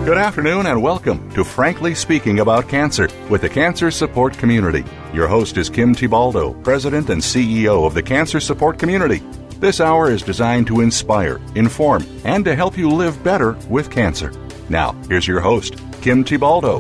Good afternoon and welcome to Frankly Speaking About Cancer with the Cancer Support Community. Your host is Kim Tibaldo, President and CEO of the Cancer Support Community. This hour is designed to inspire, inform, and to help you live better with cancer. Now, here's your host, Kim Tibaldo.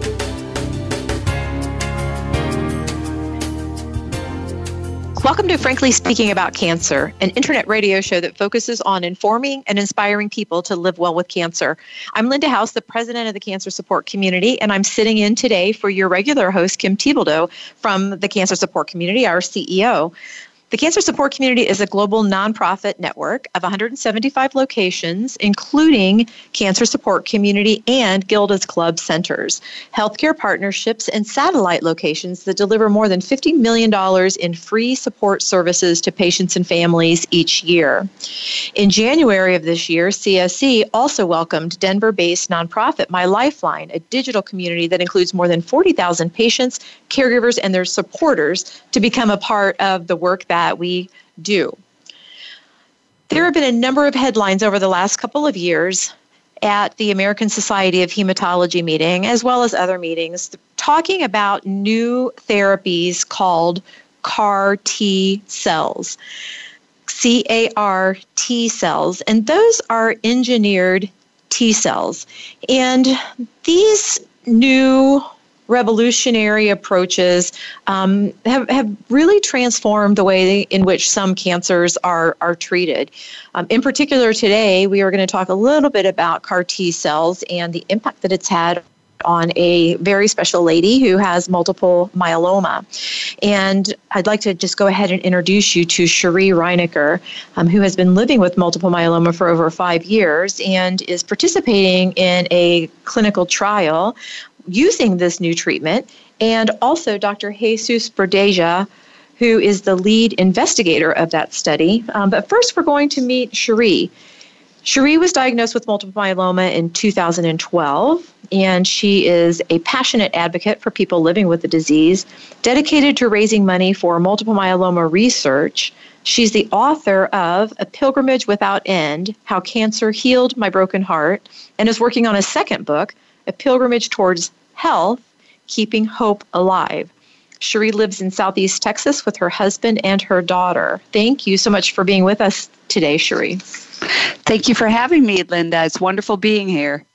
Welcome to Frankly Speaking About Cancer, an internet radio show that focuses on informing and inspiring people to live well with cancer. I'm Linda House, the president of the Cancer Support Community, and I'm sitting in today for your regular host, Kim Tibaldo, from the Cancer Support Community, our CEO. The Cancer Support Community is a global nonprofit network of 175 locations, including Cancer Support Community and Gilda's Club centers, healthcare partnerships, and satellite locations that deliver more than $50 million in free support services to patients and families each year. In January of this year, CSC also welcomed Denver-based nonprofit My Lifeline, a digital community that includes more than 40,000 patients, caregivers, and their supporters to become a part of the work that we do. There have been a number of headlines over the last couple of years at the American Society of Hematology meeting, as well as other meetings, talking about new therapies called CAR T cells, CAR-T cells, and those are engineered T cells. And these new revolutionary approaches have really transformed the way in which some cancers are treated. In particular, today, we are going to talk a little bit about CAR T cells and the impact that it's had on a very special lady who has multiple myeloma. And I'd like to just go ahead and introduce you to Cherie Reinecker, who has been living with multiple myeloma for over 5 years and is participating in a clinical trial using this new treatment, and also Dr. Jesus Verdeja, who is the lead investigator of that study. But first, we're going to meet Cherie. Cherie was diagnosed with multiple myeloma in 2012, and she is a passionate advocate for people living with the disease, dedicated to raising money for multiple myeloma research. She's the author of A Pilgrimage Without End, How Cancer Healed My Broken Heart, and is working on a second book, A Pilgrimage Towards Health, Keeping Hope Alive. Cherie lives in Southeast Texas with her husband and her daughter. Thank you so much for being with us today, Cherie. Thank you for having me, Linda. It's wonderful being here.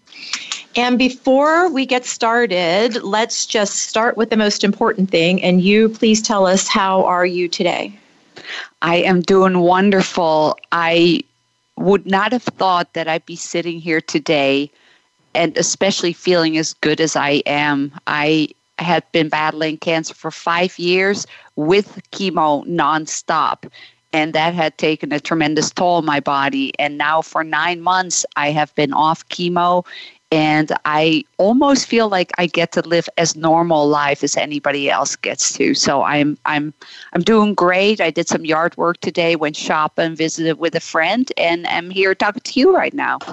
And before we get started, let's just start with the most important thing. And you, please tell us, how are you today? I am doing wonderful. I would not have thought that I'd be sitting here today and especially feeling as good as I am. I had been battling cancer for 5 years with chemo nonstop, and that had taken a tremendous toll on my body. And now for 9 months, I have been off chemo, and I almost feel like I get to live as normal life as anybody else gets to. So I'm doing great. I did some yard work today, went shopping, visited with a friend, and I'm here talking to you right now.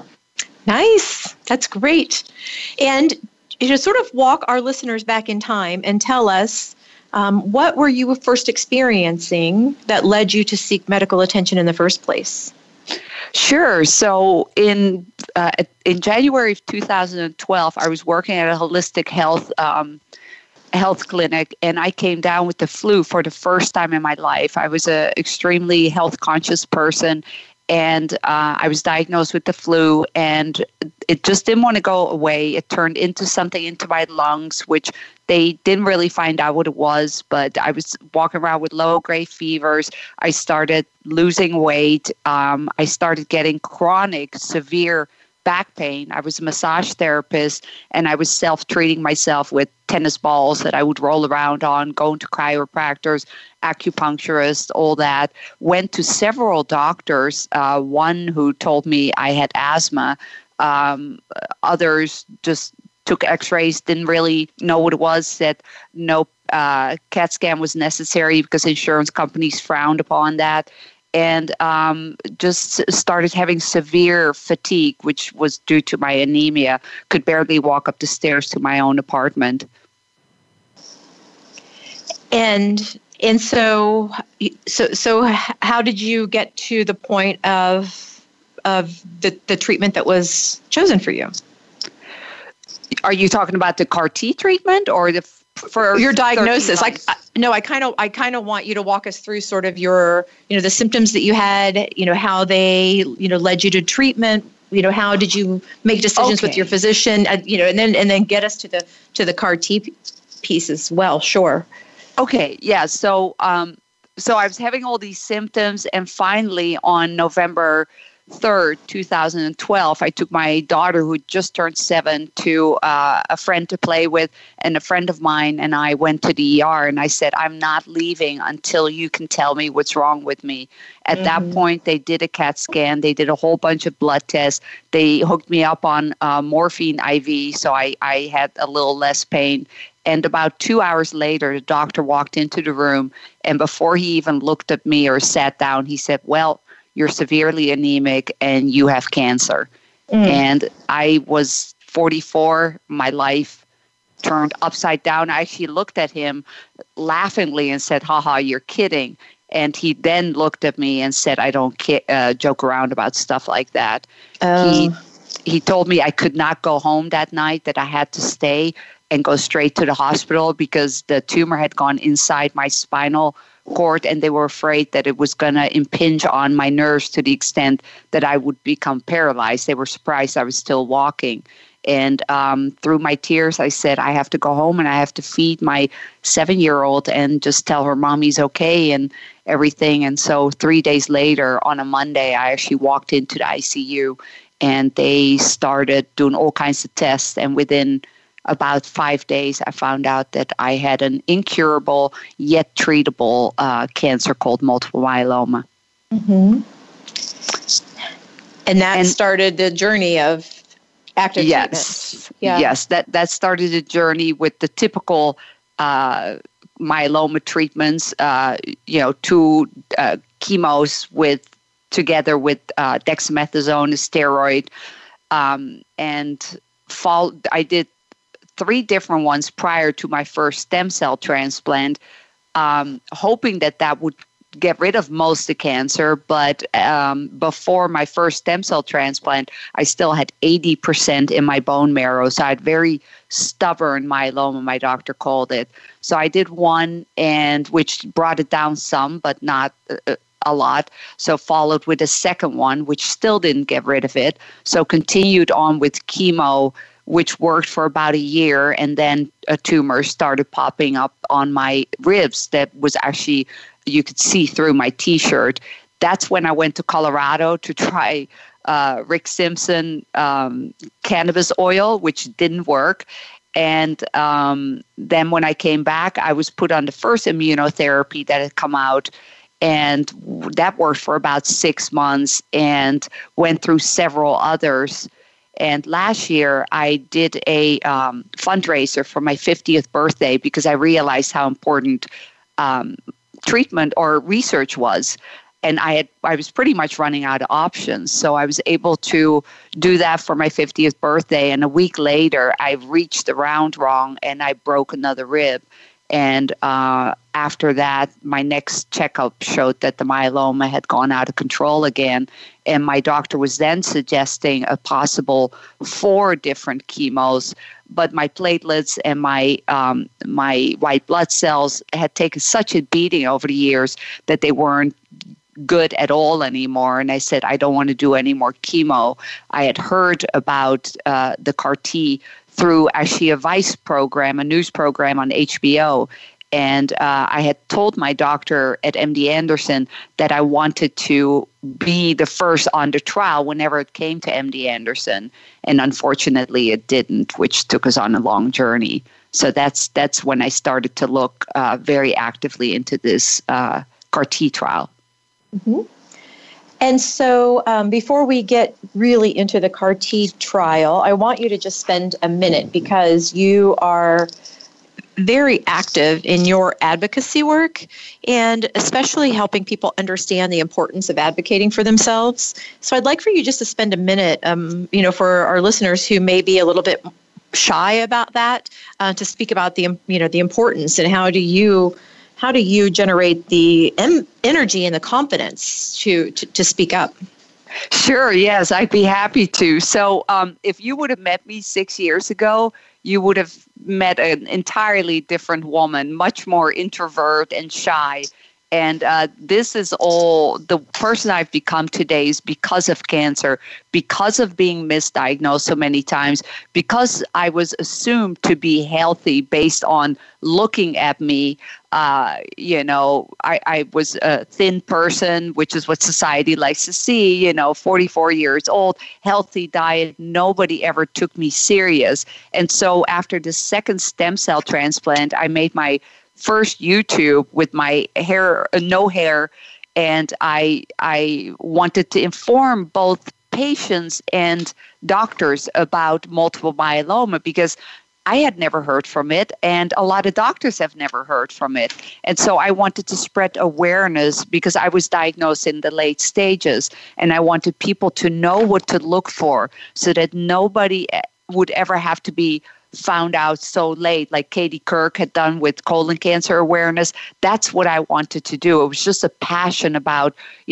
Nice. That's great. And to sort of walk our listeners back in time and tell us, what were you first experiencing that led you to seek medical attention in the first place? Sure. So in January of 2012, I was working at a holistic health clinic, and I came down with the flu for the first time in my life. I was an extremely health conscious person, and I was diagnosed with the flu, and it just didn't want to go away. It turned into something into my lungs, which they didn't really find out what it was, but I was walking around with low-grade fevers. I started losing weight. I started getting chronic, severe back pain. I was a massage therapist, and I was self-treating myself with tennis balls that I would roll around on, going to chiropractors, acupuncturists, all that. Went to several doctors, one who told me I had asthma. Others just took x-rays, didn't really know what it was, said no CAT scan was necessary because insurance companies frowned upon that. And just started having severe fatigue, which was due to my anemia. Could barely walk up the stairs to my own apartment. And so how did you get to the point of the treatment that was chosen for you? Are you talking about the CAR T treatment or for your diagnosis? I kind of want you to walk us through sort of your, the symptoms that you had, how they, led you to treatment. How did you make decisions with your physician? And then get us to the CAR T piece as well. Sure. Okay. Yeah. So I was having all these symptoms, and finally on November 3rd, 2012, I took my daughter, who just turned 7, to a friend to play with, and a friend of mine and I went to the ER, and I said, I'm not leaving until you can tell me what's wrong with me. At that point, they did a CAT scan. They did a whole bunch of blood tests. They hooked me up on morphine IV, so I had a little less pain. And about 2 hours later, the doctor walked into the room, and before he even looked at me or sat down, he said, well, you're severely anemic and you have cancer. And I was 44. My life turned upside down. I actually looked at him laughingly and said, haha, you're kidding. And he then looked at me and said, I don't joke around about stuff like that. He told me I could not go home that night, that I had to stay and go straight to the hospital because the tumor had gone inside my spinal cord, and they were afraid that it was going to impinge on my nerves to the extent that I would become paralyzed. They were surprised I was still walking. And through my tears, I said, I have to go home and I have to feed my 7-year-old and just tell her mommy's okay and everything. And so 3 days later, on a Monday, I actually walked into the ICU, and they started doing all kinds of tests. And within about 5 days, I found out that I had an incurable yet treatable cancer called multiple myeloma. Mm-hmm. And that started the journey of active treatment. Yes, that started a journey with the typical myeloma treatments. 2 chemos together with dexamethasone, a steroid, I did 3 different ones prior to my first stem cell transplant, hoping that would get rid of most of the cancer. But before my first stem cell transplant, I still had 80% in my bone marrow. So I had very stubborn myeloma, my doctor called it. So I did one, and which brought it down some, but not a lot. So followed with a second one, which still didn't get rid of it. So continued on with chemo, which worked for about a year, and then a tumor started popping up on my ribs that was actually, you could see through my T-shirt. That's when I went to Colorado to try Rick Simpson cannabis oil, which didn't work. And then when I came back, I was put on the first immunotherapy that had come out, and that worked for about 6 months, and went through several others. And last year, I did a fundraiser for my 50th birthday because I realized how important treatment or research was. And I was pretty much running out of options. So I was able to do that for my 50th birthday. And a week later, I reached the round wrong and I broke another rib. And after that, my next checkup showed that the myeloma had gone out of control again. And my doctor was then suggesting a possible 4 different chemos. But my platelets and my white blood cells had taken such a beating over the years that they weren't good at all anymore. And I said, I don't want to do any more chemo. I had heard about the CAR T through actually a Vice program, a news program on HBO. And I had told my doctor at MD Anderson that I wanted to be the first on the trial whenever it came to MD Anderson. And unfortunately, it didn't, which took us on a long journey. So that's when I started to look very actively into this CAR T trial. Mm-hmm. And so before we get really into the CAR T trial, I want you to just spend a minute because you are very active in your advocacy work and especially helping people understand the importance of advocating for themselves. So I'd like for you just to spend a minute, for our listeners who may be a little bit shy about that, to speak about the importance and how do you generate the energy and the confidence to speak up? Sure, yes, I'd be happy to. So if you would have met me 6 years ago, you would have met an entirely different woman, much more introvert and shy. And this is all the person I've become today is because of cancer, because of being misdiagnosed so many times, because I was assumed to be healthy based on looking at me. I was a thin person, which is what society likes to see, 44 years old, healthy diet. Nobody ever took me serious. And so after the second stem cell transplant, I made my first YouTube with my hair, no hair, and I wanted to inform both patients and doctors about multiple myeloma because I had never heard from it, and a lot of doctors have never heard from it. And so I wanted to spread awareness because I was diagnosed in the late stages, and I wanted people to know what to look for so that nobody would ever have to be found out so late, like Katie Kirk had done with colon cancer awareness. That's what I wanted to do. It was just a passion about,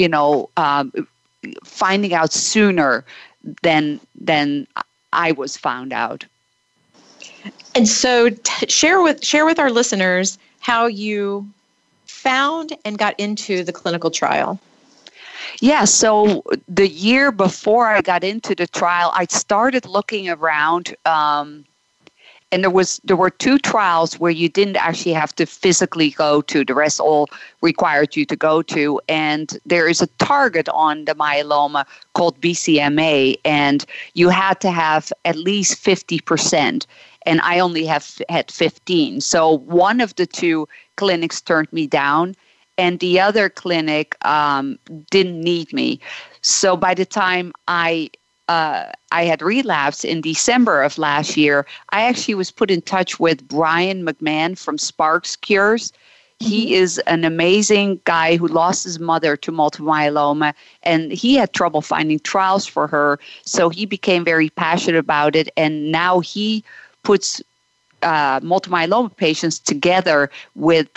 finding out sooner than I was found out. And so share with our listeners how you found and got into the clinical trial. Yeah, so the year before I got into the trial, I started looking around, and there were two trials where you didn't actually have to physically go to. The rest all required you to go to. And there is a target on the myeloma called BCMA, and you had to have at least 50%. And I only had 15. So one of the two clinics turned me down, and the other clinic didn't need me. So by the time I had relapsed in December of last year, I actually was put in touch with Brian McMahon from Sparks Cures. He is an amazing guy who lost his mother to multiple myeloma, and he had trouble finding trials for her. So he became very passionate about it, and now he puts multiple myeloma patients together with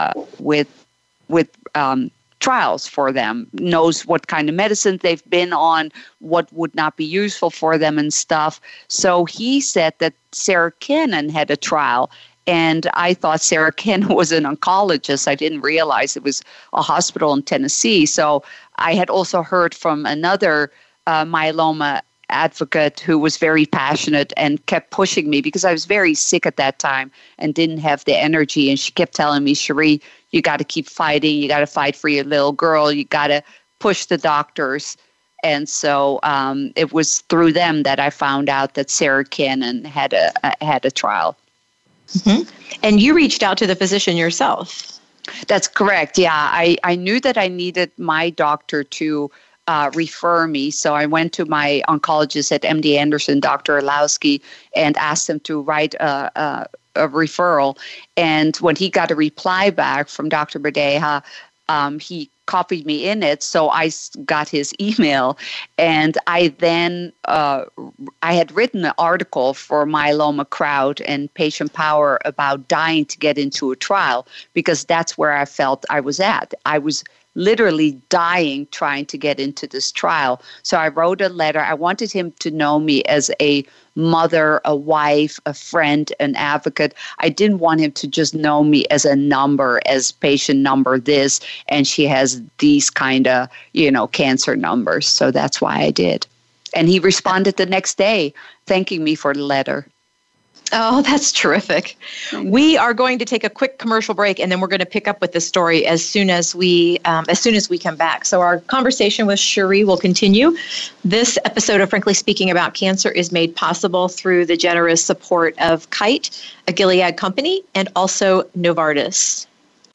trials for them, knows what kind of medicine they've been on, what would not be useful for them and stuff. So he said that Sarah Cannon had a trial, and I thought Sarah Cannon was an oncologist. I didn't realize it was a hospital in Tennessee. So I had also heard from another myeloma advocate who was very passionate and kept pushing me because I was very sick at that time and didn't have the energy. And she kept telling me, Cherie, you got to keep fighting. You got to fight for your little girl. You got to push the doctors. And so it was through them that I found out that Sarah Cannon had a trial. Mm-hmm. And you reached out to the physician yourself. That's correct. Yeah, I knew that I needed my doctor to refer me. So I went to my oncologist at MD Anderson, Dr. Orlowski, and asked him to write a referral. And when he got a reply back from Dr. Berdeja, he copied me in it. So I got his email, and I then I had written an article for Myeloma Crowd and Patient Power about dying to get into a trial because that's where I felt I was at. I was literally dying trying to get into this trial. So I wrote a letter. I wanted him to know me as a mother, a wife, a friend, an advocate. I didn't want him to just know me as a number, as patient number this, and she has these kind of, cancer numbers. So that's why I did. And he responded the next day, thanking me for the letter. Oh, that's terrific. We are going to take a quick commercial break, and then we're going to pick up with the story as soon as we come back. So our conversation with Cherie will continue. This episode of Frankly Speaking About Cancer is made possible through the generous support of Kite, a Gilead company, and also Novartis.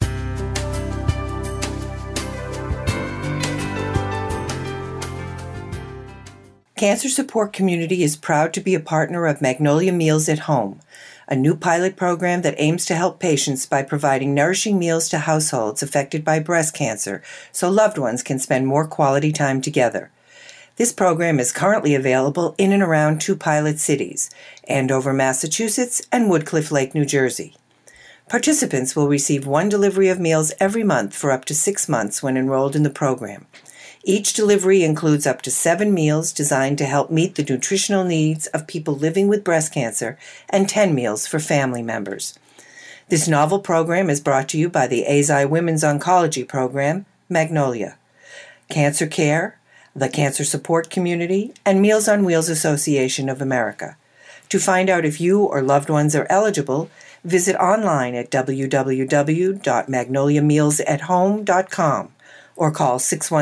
Cancer Support Community is proud to be a partner of Magnolia Meals at Home, a new pilot program that aims to help patients by providing nourishing meals to households affected by breast cancer so loved ones can spend more quality time together. This program is currently available in and around 2 pilot cities, Andover, Massachusetts, and Woodcliff Lake, New Jersey. Participants will receive 1 delivery of meals every month for up to 6 months when enrolled in the program. Each delivery includes up to 7 meals designed to help meet the nutritional needs of people living with breast cancer and 10 meals for family members. This novel program is brought to you by the AZI Women's Oncology Program, Magnolia, Cancer Care, the Cancer Support Community, and Meals on Wheels Association of America. To find out if you or loved ones are eligible, visit online at www.magnoliamealsathome.com or call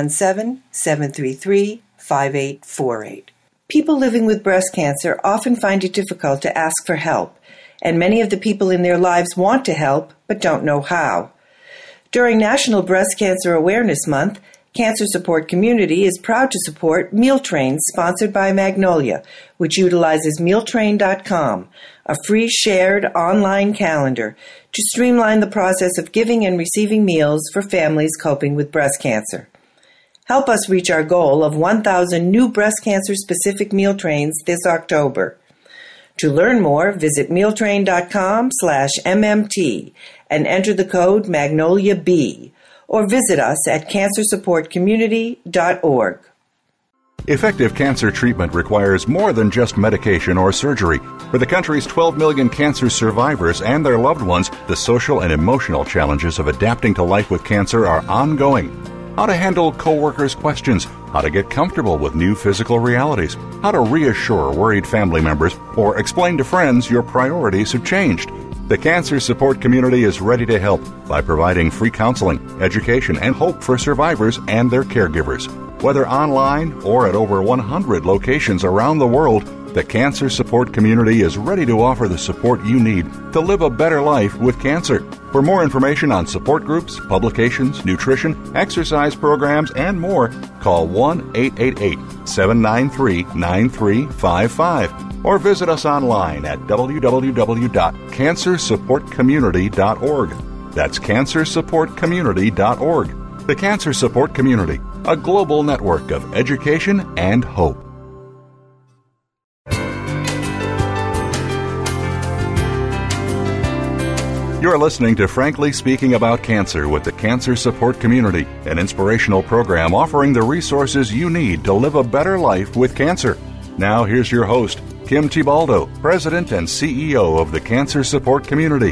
617-733-5848. People living with breast cancer often find it difficult to ask for help, and many of the people in their lives want to help but don't know how. During National Breast Cancer Awareness Month, Cancer Support Community is proud to support Meal Train sponsored by Magnolia, which utilizes mealtrain.com, a free shared online calendar to streamline the process of giving and receiving meals for families coping with breast cancer. Help us reach our goal of 1,000 new breast cancer-specific meal trains this October. To learn more, visit mealtrain.com/MMT and enter the code MagnoliaB, or visit us at cancersupportcommunity.org. Effective cancer treatment requires more than just medication or surgery. For the country's 12 million cancer survivors and their loved ones, the social and emotional challenges of adapting to life with cancer are ongoing. How to handle coworkers' questions, how to get comfortable with new physical realities, how to reassure worried family members, or explain to friends your priorities have changed. The Cancer Support Community is ready to help by providing free counseling, education, and hope for survivors and their caregivers. Whether online or at over 100 locations around the world, the Cancer Support Community is ready to offer the support you need to live a better life with cancer. For more information on support groups, publications, nutrition, exercise programs, and more, call 1-888-793-9355 or visit us online at www.cancersupportcommunity.org. That's cancersupportcommunity.org. The Cancer Support Community, a global network of education and hope. You're listening to Frankly Speaking About Cancer with the Cancer Support Community, an inspirational program offering the resources you need to live a better life with cancer. Now here's your host, Kim Tibaldo, President and CEO of the Cancer Support Community.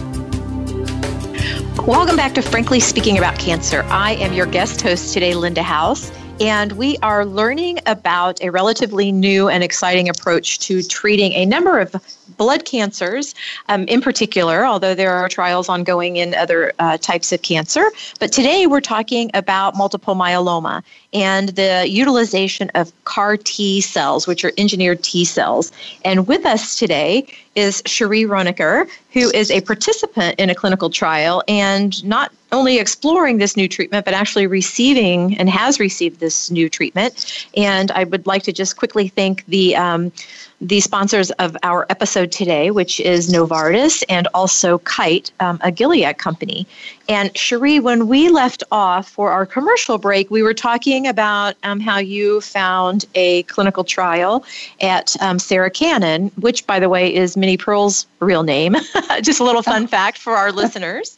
Welcome back to Frankly Speaking About Cancer. I am your guest host today, Linda House, and we are learning about a relatively new and exciting approach to treating a number of blood cancers in particular, although there are trials ongoing in other types of cancer. But today we're talking about multiple myeloma and the utilization of CAR T cells, which are engineered T cells. And with us today is Cherie Roniker, who is a participant in a clinical trial and not only exploring this new treatment, but actually receiving and has received this new treatment. And I would like to just quickly thank the sponsors of our episode today, which is Novartis and also Kite, a Gilead company. And Cherie, when we left off for our commercial break, we were talking about how you found a clinical trial at Sarah Cannon, which, by the way, is Minnie Pearl's real name. Just a little fun fact for our listeners.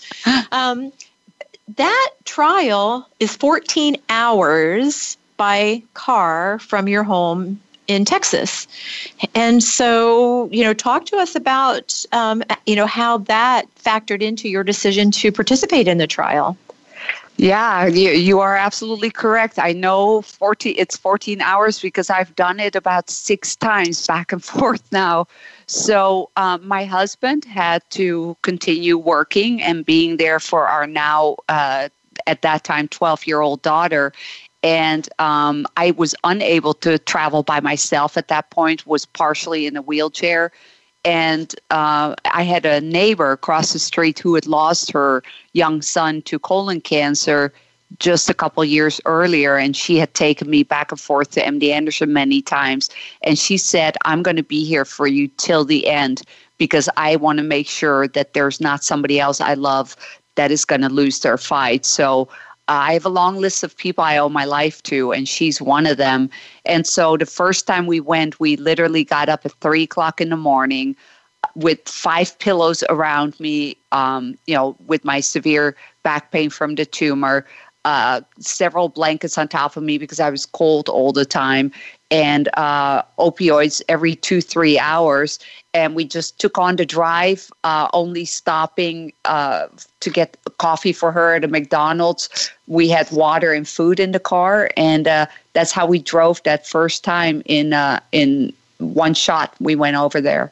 That trial is 14 hours by car from your home in Texas. And so, talk to us about, how that factored into your decision to participate in the trial. Yeah, you are absolutely correct. I know it's 14 hours because I've done it about 6 times back and forth now. So my husband had to continue working and being there for our now, at that time, 12-year-old daughter. And I was unable to travel by myself at that point, was partially in a wheelchair. And I had a neighbor across the street who had lost her young son to colon cancer just a couple years earlier. And she had taken me back and forth to MD Anderson many times. And she said, I'm going to be here for you till the end because I want to make sure that there's not somebody else I love that is going to lose their fight. So I have a long list of people I owe my life to, and she's one of them. And so the first time we went, we literally got up at 3 o'clock in the morning with 5 pillows around me, with my severe back pain from the tumor. several blankets on top of me because I was cold all the time, and opioids every 2-3 hours. And we just took on the drive, only stopping to get coffee for her at a McDonald's. We had water and food in the car, and that's how we drove that first time in one shot. We went over there.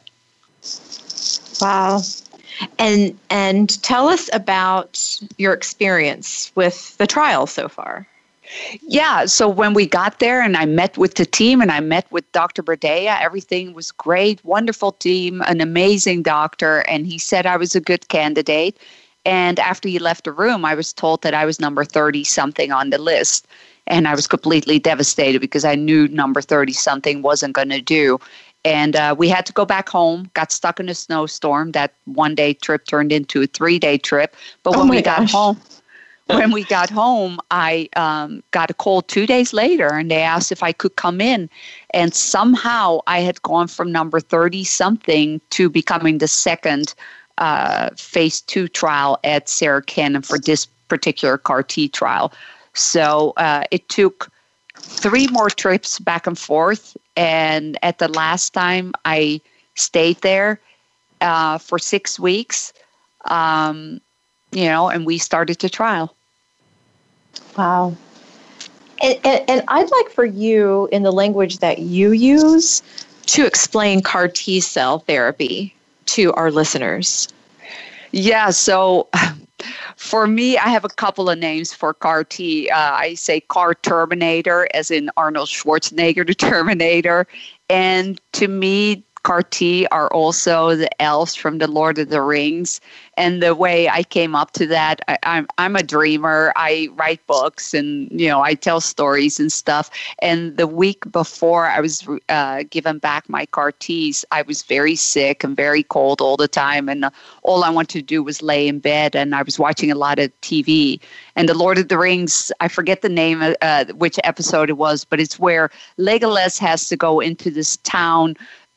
Wow. And tell us about your experience with the trial so far. Yeah, so when we got there and I met with the team and I met with Dr. Berdea, everything was great, wonderful team, an amazing doctor, and he said I was a good candidate. And after he left the room, I was told that I was number 30-something on the list. And I was completely devastated because I knew number 30-something wasn't going to do. And we had to go back home, got stuck in a snowstorm. That one-day trip turned into a 3-day trip. But when we got home, I got a call 2 days later, and they asked if I could come in. And somehow I had gone from number 30-something to becoming the second phase 2 trial at Sarah Cannon for this particular CAR-T trial. So it took 3 more trips back and forth. And at the last time, I stayed there for 6 weeks, and we started the trial. Wow. And I'd like for you, in the language that you use, to explain CAR T cell therapy to our listeners. Yeah, so for me, I have a couple of names for CAR T. I say CAR Terminator, as in Arnold Schwarzenegger, the Terminator. And to me, CAR T are also the elves from the Lord of the Rings. And the way I came up to that, I'm a dreamer. I write books and, I tell stories and stuff. And the week before I was given back my CAR Ts, I was very sick and very cold all the time. And all I wanted to do was lay in bed. And I was watching a lot of TV. And the Lord of the Rings, I forget the name, which episode it was, but it's where Legolas has to go into this town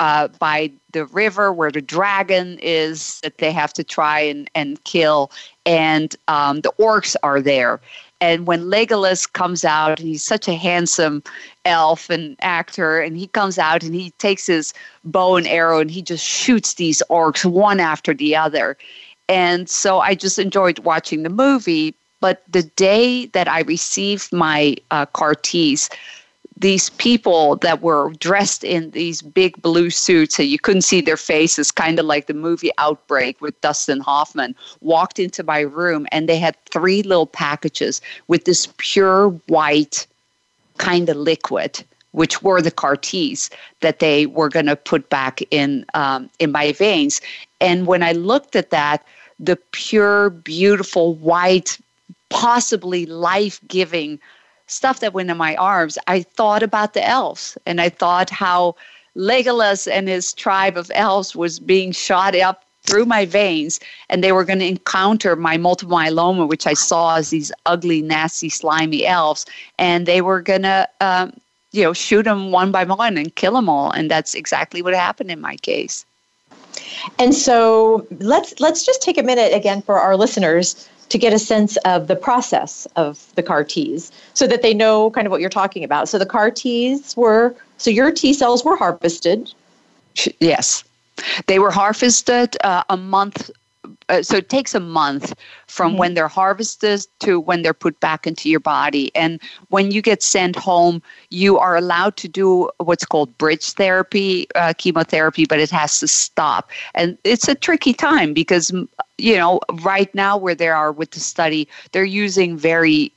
by the river where the dragon is that they have to try and kill. And the orcs are there. And when Legolas comes out, and he's such a handsome elf and actor, and he comes out and he takes his bow and arrow and he just shoots these orcs one after the other. And so I just enjoyed watching the movie. But the day that I received my CAR Ts, these people that were dressed in these big blue suits, so you couldn't see their faces, kind of like the movie Outbreak with Dustin Hoffman, walked into my room, and they had 3 little packages with this pure white kind of liquid, which were the CAR Ts that they were going to put back in my veins. And when I looked at that, the pure, beautiful, white, possibly life-giving stuff that went in my arms, I thought about the elves, and I thought how Legolas and his tribe of elves was being shot up through my veins, and they were going to encounter my multiple myeloma, which I saw as these ugly, nasty, slimy elves, and they were going to, shoot them one by one and kill them all, and that's exactly what happened in my case. And so let's just take a minute again for our listeners to get a sense of the process of the CAR Ts so that they know kind of what you're talking about. So the CAR Ts your T cells were harvested. Yes. They were harvested a month. So it takes a month from when they're harvested to when they're put back into your body. And when you get sent home, you are allowed to do what's called bridge therapy, chemotherapy, but it has to stop. And it's a tricky time because, right now where they are with the study, they're using very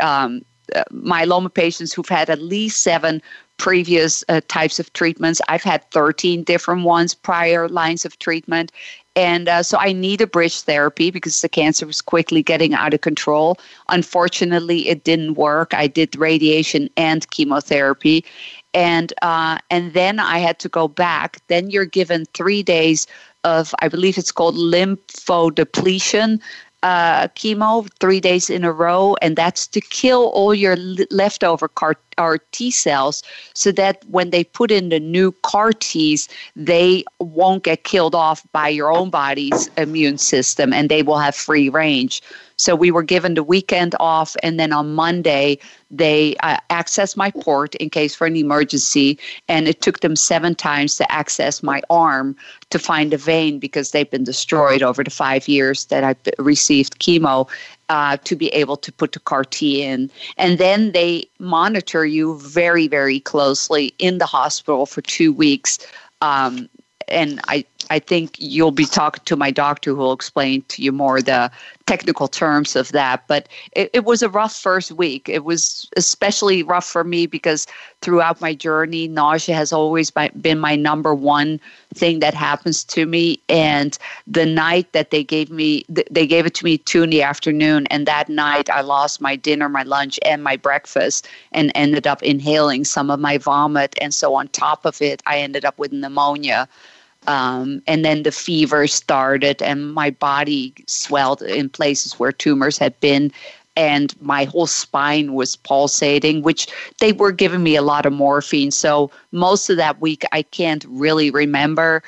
myeloma patients who've had at least 7 previous types of treatments. I've had 13 different ones, prior lines of treatment. And so I need a bridge therapy because the cancer was quickly getting out of control. Unfortunately, it didn't work. I did radiation and chemotherapy. And then I had to go back. Then you're given 3 days of, I believe it's called lymphodepletion chemo, 3 days in a row. And that's to kill all your leftover CAR our T cells so that when they put in the new CAR Ts, they won't get killed off by your own body's immune system and they will have free range. So we were given the weekend off, and then on Monday, they accessed my port in case for an emergency, and it took them 7 times to access my arm to find a vein because they've been destroyed over the 5 years that I've received chemo to be able to put the CAR T in. And then they monitor you very, very closely in the hospital for 2 weeks. And I think you'll be talking to my doctor who will explain to you more the technical terms of that. But it was a rough first week. It was especially rough for me because throughout my journey, nausea has always been my number one thing that happens to me. And the night that they gave it to me 2 in the afternoon. And that night I lost my dinner, my lunch, and my breakfast and ended up inhaling some of my vomit. And so on top of it, I ended up with pneumonia. And then the fever started and my body swelled in places where tumors had been. And my whole spine was pulsating, which they were giving me a lot of morphine. So most of that week, I can't really remember,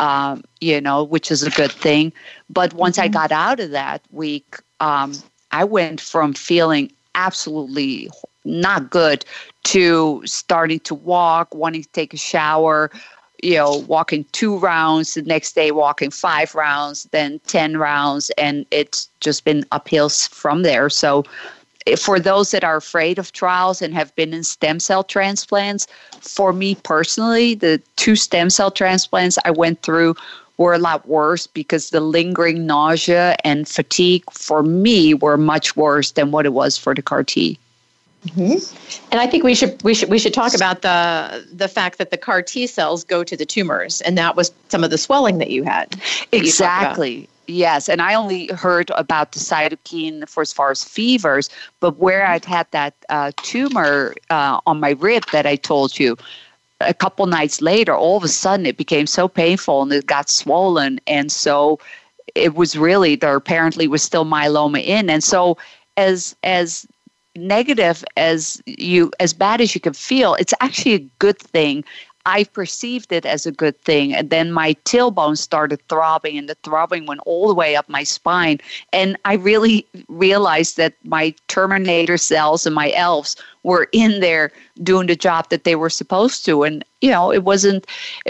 which is a good thing. But once I got out of that week, I went from feeling absolutely not good to starting to walk, wanting to take a shower, walking 2 rounds, the next day walking 5 rounds, then 10 rounds, and it's just been uphill from there. So for those that are afraid of trials and have been in stem cell transplants, for me personally, the 2 stem cell transplants I went through were a lot worse because the lingering nausea and fatigue for me were much worse than what it was for the CAR T. Mm-hmm. And I think we should talk about the fact that the CAR T cells go to the tumors, and that was some of the swelling that you had. Exactly. Yes, and I only heard about the cytokine for as far as fevers, but where I'd had that tumor on my rib that I told you, a couple nights later, all of a sudden it became so painful and it got swollen, and so it was really there apparently was still myeloma in, and so as negative as bad as you can feel, it's actually a good thing. I perceived it as a good thing. And then my tailbone started throbbing, and the throbbing went all the way up my spine. And I really realized that my terminator cells and my ELVs were in there doing the job that they were supposed to. And, it wasn't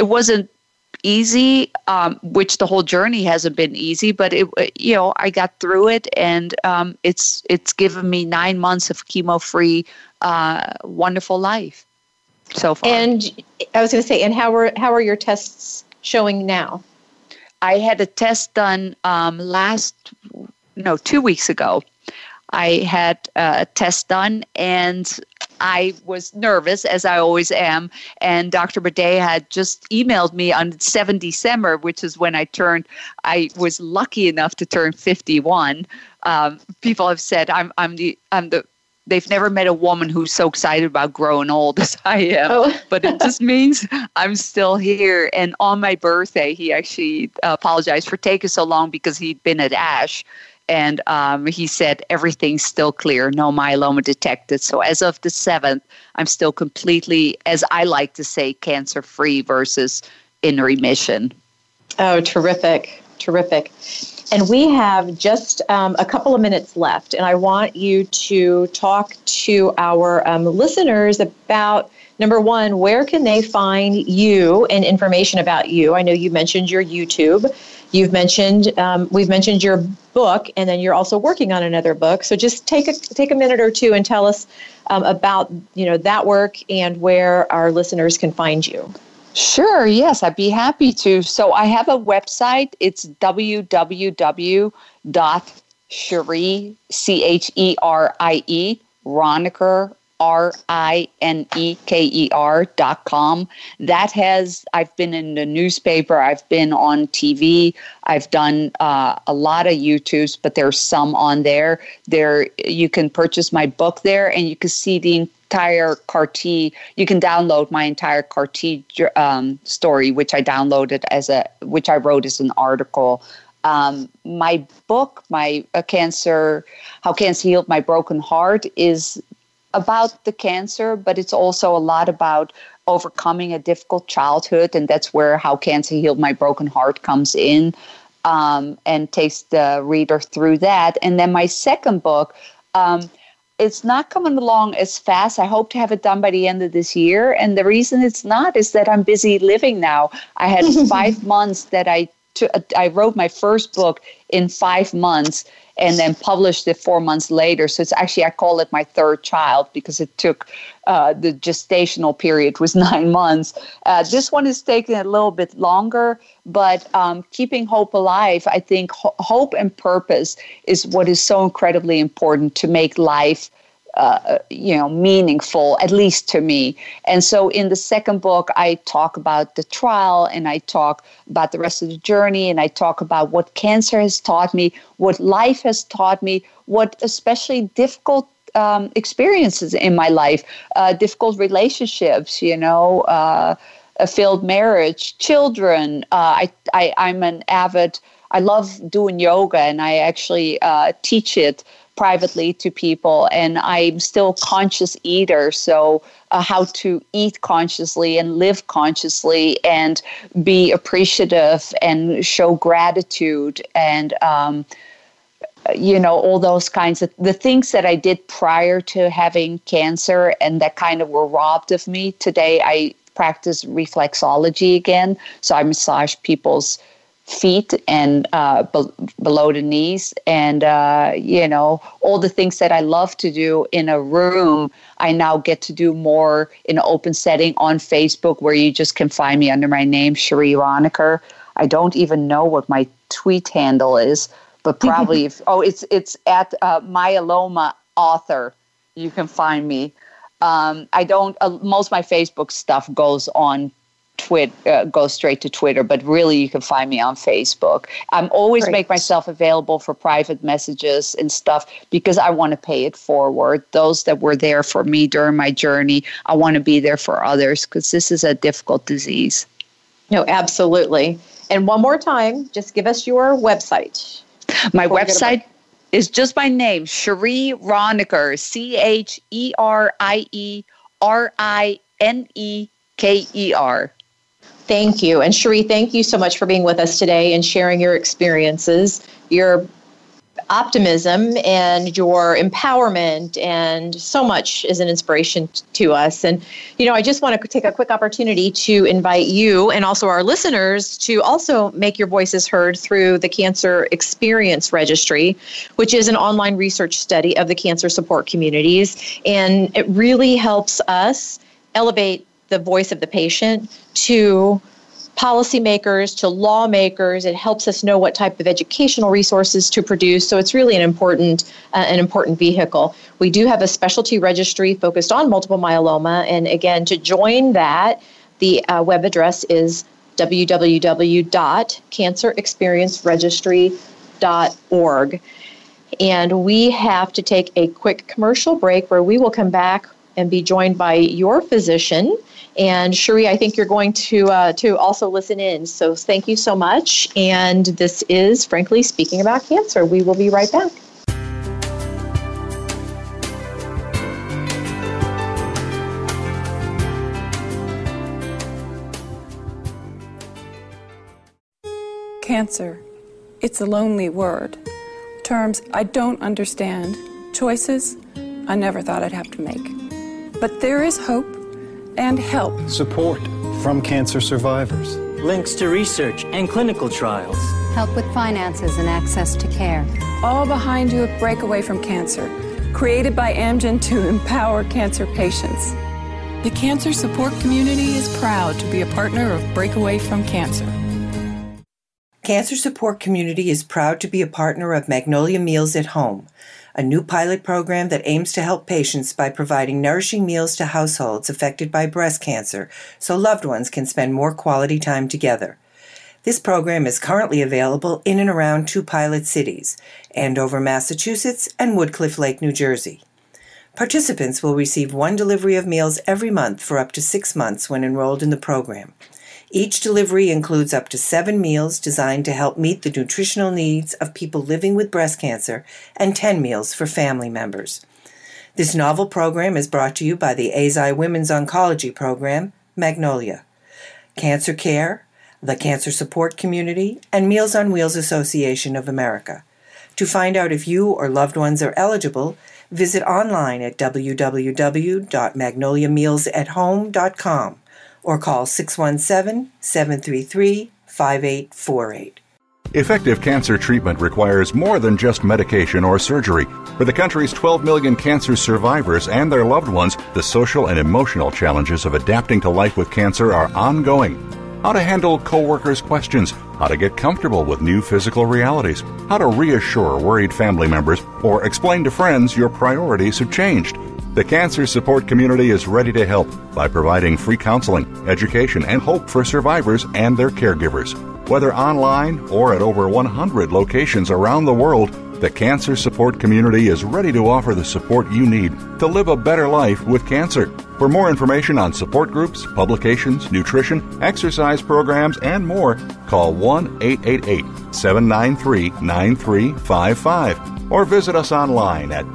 easy, which the whole journey hasn't been easy, but I got through it, and it's given me 9 months of chemo-free, wonderful life so far. And I was going to say, and how are your tests showing now? I had a test done 2 weeks ago. I had a test done, and I was nervous, as I always am, and Dr. Bidet had just emailed me on 7 December, which is when I was lucky enough to turn 51. People have said they've never met a woman who's so excited about growing old as I am, but it just means I'm still here. And on my birthday, he actually apologized for taking so long because he'd been at ASH. And he said, everything's still clear, no myeloma detected. So as of the 7th, I'm still completely, as I like to say, cancer-free versus in remission. Oh, terrific. Terrific. And we have just a couple of minutes left, and I want you to talk to our listeners about, number one, where can they find you and information about you? I know you mentioned your YouTube. We've mentioned your book, and then you're also working on another book. So just take a minute or two and tell us about that work and where our listeners can find you. Sure. Yes, I'd be happy to. So I have a website. It's www.Cherie, CHERIE, Roniker, RINEKER.com. I've been in the newspaper, I've been on TV, I've done a lot of YouTubes, but there's some on there. You can purchase my book there, and you can see the entire CAR T. You can download my entire CAR T story, which I downloaded which I wrote as an article. My book, How Cancer Healed My Broken Heart, is about the cancer, but it's also a lot about overcoming a difficult childhood. And that's where How Cancer Healed My Broken Heart comes in, and takes the reader through that. And then my second book, it's not coming along as fast. I hope to have it done by the end of this year. And the reason it's not is that I'm busy living now. I had 5 months that I wrote my first book in 5 months and then published it 4 months later. So it's actually, I call it my third child because it took, the gestational period was 9 months. This one is taking a little bit longer, but keeping hope alive, I think hope and purpose is what is so incredibly important to make life meaningful, at least to me. And so in the second book, I talk about the trial, and I talk about the rest of the journey, and I talk about what cancer has taught me, what life has taught me, what especially difficult experiences in my life, difficult relationships, a failed marriage, children. I'm an avid, I love doing yoga, and I actually teach it privately to people, and I'm still a conscious eater, so how to eat consciously and live consciously and be appreciative and show gratitude and all those kinds of the things that I did prior to having cancer and that kind of were robbed of me. Today I practice reflexology again, so I massage people's feet and below the knees, and all the things that I love to do in a room, I now get to do more in an open setting on Facebook, where you just can find me under my name, Cherie Roniker. I don't even know what my tweet handle is, but probably it's at Myeloma Author. You can find me. I don't. Most of my Facebook stuff goes on go straight to Twitter, but really you can find me on Facebook. I'm always make myself available for private messages and stuff because I want to pay it forward. Those that were there for me during my journey, I want to be there for others because this is a difficult disease. No, absolutely. And one more time, just give us your website. My website is just my name, Cherie Roniker, CherieRineker. Thank you. And Cherie, thank you so much for being with us today and sharing your experiences, your optimism and your empowerment, and so much is an inspiration to us. And, I just want to take a quick opportunity to invite you and also our listeners to also make your voices heard through the Cancer Experience Registry, which is an online research study of the cancer support communities. And it really helps us elevate the voice of the patient to policymakers, to lawmakers. It helps us know what type of educational resources to produce. So it's really an important vehicle. We do have a specialty registry focused on multiple myeloma. And again, to join that, the web address is www.cancerexperienceregistry.org. And we have to take a quick commercial break where we will come back and be joined by your physician. And Cherie, I think you're going to also listen in. So thank you so much. And this is Frankly Speaking About Cancer. We will be right back. Cancer. It's a lonely word. Terms I don't understand. Choices I never thought I'd have to make. But there is hope and help. Support from cancer survivors. Links to research and clinical trials. Help with finances and access to care. All behind you at Breakaway from Cancer, created by Amgen to empower cancer patients. The cancer support community is proud to be a partner of Breakaway from Cancer. Cancer Support Community is proud to be a partner of Magnolia Meals at Home, a new pilot program that aims to help patients by providing nourishing meals to households affected by breast cancer so loved ones can spend more quality time together. This program is currently available in and around 2 pilot cities, Andover, Massachusetts, and Woodcliff Lake, New Jersey. Participants will receive 1 delivery of meals every month for up to 6 months when enrolled in the program. Each delivery includes up to 7 meals designed to help meet the nutritional needs of people living with breast cancer and 10 meals for family members. This novel program is brought to you by the AZI Women's Oncology Program, Magnolia, Cancer Care, the Cancer Support Community, and Meals on Wheels Association of America. To find out if you or loved ones are eligible, visit online at www.magnoliamealsathome.com or call 617-733-5848. Effective cancer treatment requires more than just medication or surgery. For the country's 12 million cancer survivors and their loved ones, the social and emotional challenges of adapting to life with cancer are ongoing. How to handle coworkers' questions, how to get comfortable with new physical realities, how to reassure worried family members, or explain to friends your priorities have changed. The Cancer Support Community is ready to help by providing free counseling, education, and hope for survivors and their caregivers. Whether online or at over 100 locations around the world, the Cancer Support Community is ready to offer the support you need to live a better life with cancer. For more information on support groups, publications, nutrition, exercise programs, and more, call 1-888-793-9355 or visit us online at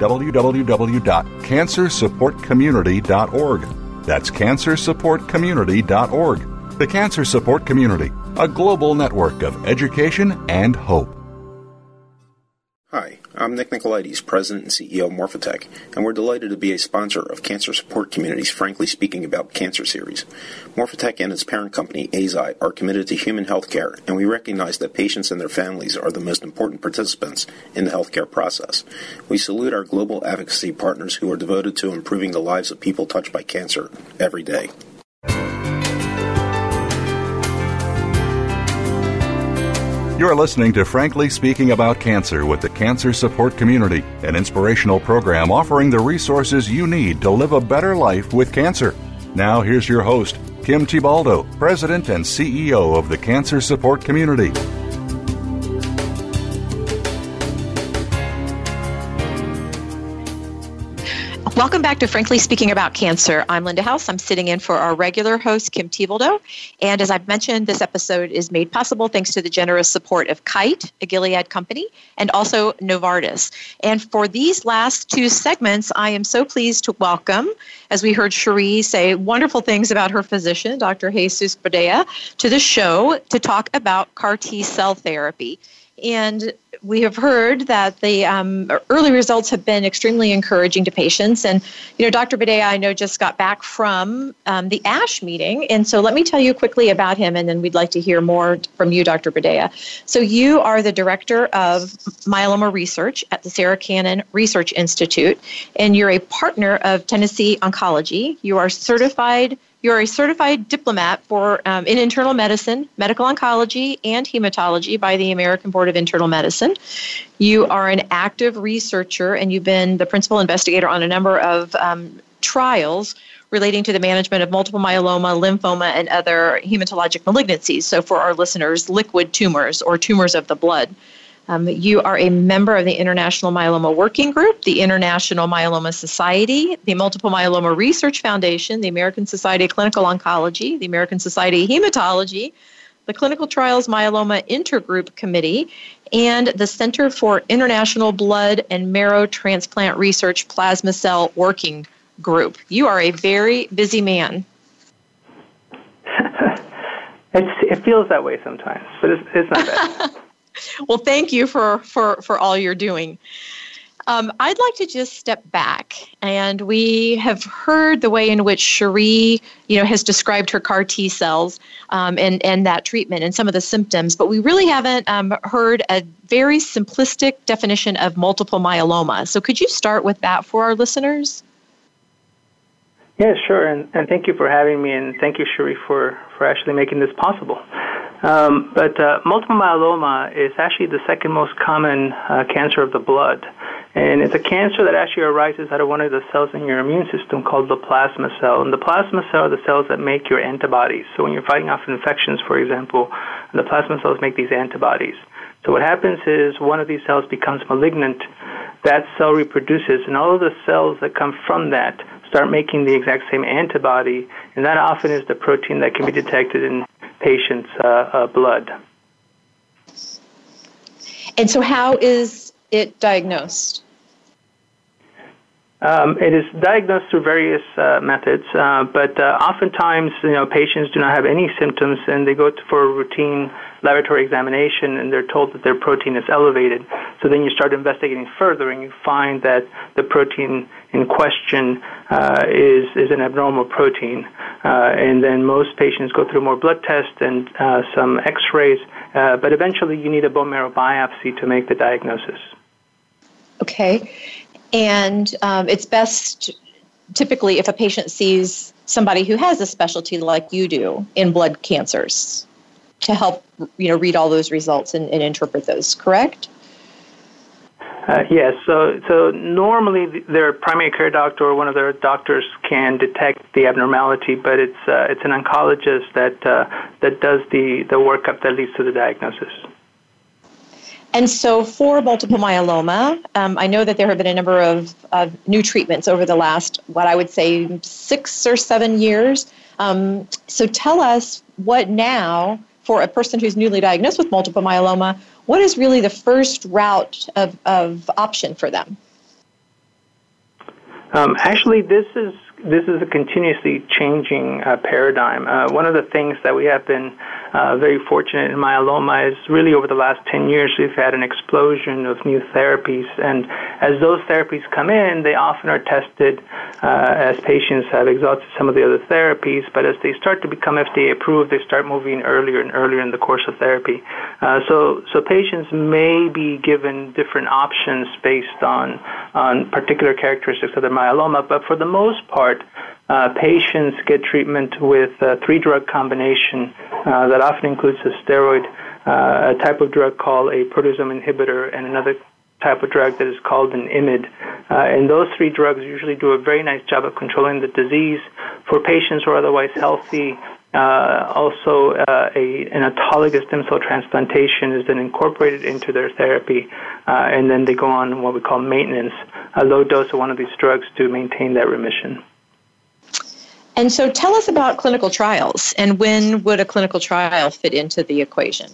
www.cancersupportcommunity.org. That's cancersupportcommunity.org. The Cancer Support Community, a global network of education and hope. Hi, I'm Nick Nicolaides, President and CEO of Morphotek, and we're delighted to be a sponsor of Cancer Support Community's Frankly Speaking About Cancer series. Morphotek and its parent company, AZI, are committed to human health care, and we recognize that patients and their families are the most important participants in the healthcare process. We salute our global advocacy partners who are devoted to improving the lives of people touched by cancer every day. You're listening to Frankly Speaking About Cancer with the Cancer Support Community, an inspirational program offering the resources you need to live a better life with cancer. Now here's your host, Kim Tibaldo, President and CEO of the Cancer Support Community. Welcome back to Frankly Speaking About Cancer. I'm Linda House. I'm sitting in for our regular host, Kim Tibaldo. And as I've mentioned, this episode is made possible thanks to the generous support of Kite, a Gilead company, and also Novartis. And for these last two segments, I am so pleased to welcome, as we heard Cherie say wonderful things about her physician, Dr. Jesus Badea, to the show to talk about CAR T cell therapy. And we have heard that the early results have been extremely encouraging to patients. And, Dr. Badea, I know, just got back from the ASH meeting. And so let me tell you quickly about him, and then we'd like to hear more from you, Dr. Badea. So you are the Director of Myeloma Research at the Sarah Cannon Research Institute, and you're a partner of Tennessee Oncology. You're a certified diplomat in internal medicine, medical oncology, and hematology by the American Board of Internal Medicine. You are an active researcher, and you've been the principal investigator on a number of trials relating to the management of multiple myeloma, lymphoma, and other hematologic malignancies. So for our listeners, liquid tumors or tumors of the blood. You are a member of the International Myeloma Working Group, the International Myeloma Society, the Multiple Myeloma Research Foundation, the American Society of Clinical Oncology, the American Society of Hematology, the Clinical Trials Myeloma Intergroup Committee, and the Center for International Blood and Marrow Transplant Research Plasma Cell Working Group. You are a very busy man. It feels that way sometimes, but it's not bad. Well, thank you for all you're doing. I'd like to just step back, and we have heard the way in which Cherie, has described her CAR T cells and that treatment and some of the symptoms, but we really haven't heard a very simplistic definition of multiple myeloma. So could you start with that for our listeners? Yeah, sure, and thank you for having me, and thank you, Cherie, for actually making this possible. But multiple myeloma is actually the second most common cancer of the blood. And it's a cancer that actually arises out of one of the cells in your immune system called the plasma cell. And the plasma cell are the cells that make your antibodies. So when you're fighting off infections, for example, the plasma cells make these antibodies. So what happens is one of these cells becomes malignant. That cell reproduces, and all of the cells that come from that start making the exact same antibody, and that often is the protein that can be detected in patients' blood. And so how is it diagnosed? It is diagnosed through various methods, but oftentimes, patients do not have any symptoms, and they go for a routine laboratory examination, and they're told that their protein is elevated. So then you start investigating further, and you find that the protein in question is an abnormal protein. And then most patients go through more blood tests and some X-rays, but eventually you need a bone marrow biopsy to make the diagnosis. Okay. And it's best, typically, if a patient sees somebody who has a specialty like you do in blood cancers to help, read all those results and interpret those, correct? Yes. So normally their primary care doctor or one of their doctors can detect the abnormality, but it's an oncologist that does the workup that leads to the diagnosis. And so for multiple myeloma, I know that there have been a number of new treatments over the last, what I would say, 6 or 7 years. So tell us what now, for a person who's newly diagnosed with multiple myeloma, what is really the first route of option for them? Actually, this is a continuously changing paradigm. One of the things that we have been very fortunate in myeloma is really over the last 10 years we've had an explosion of new therapies, and as those therapies come in, they often are tested as patients have exhausted some of the other therapies, but as they start to become FDA approved, they start moving earlier and earlier in the course of therapy. So patients may be given different options based on particular characteristics of their myeloma, but for the most part, patients get treatment with a 3-drug combination that often includes a steroid, a type of drug called a proteasome inhibitor, and another type of drug that is called an IMiD. And those 3 drugs usually do a very nice job of controlling the disease. For patients who are otherwise healthy, also an autologous stem cell transplantation is then incorporated into their therapy, and then they go on what we call maintenance, a low dose of one of these drugs to maintain that remission. And so tell us about clinical trials, and when would a clinical trial fit into the equation?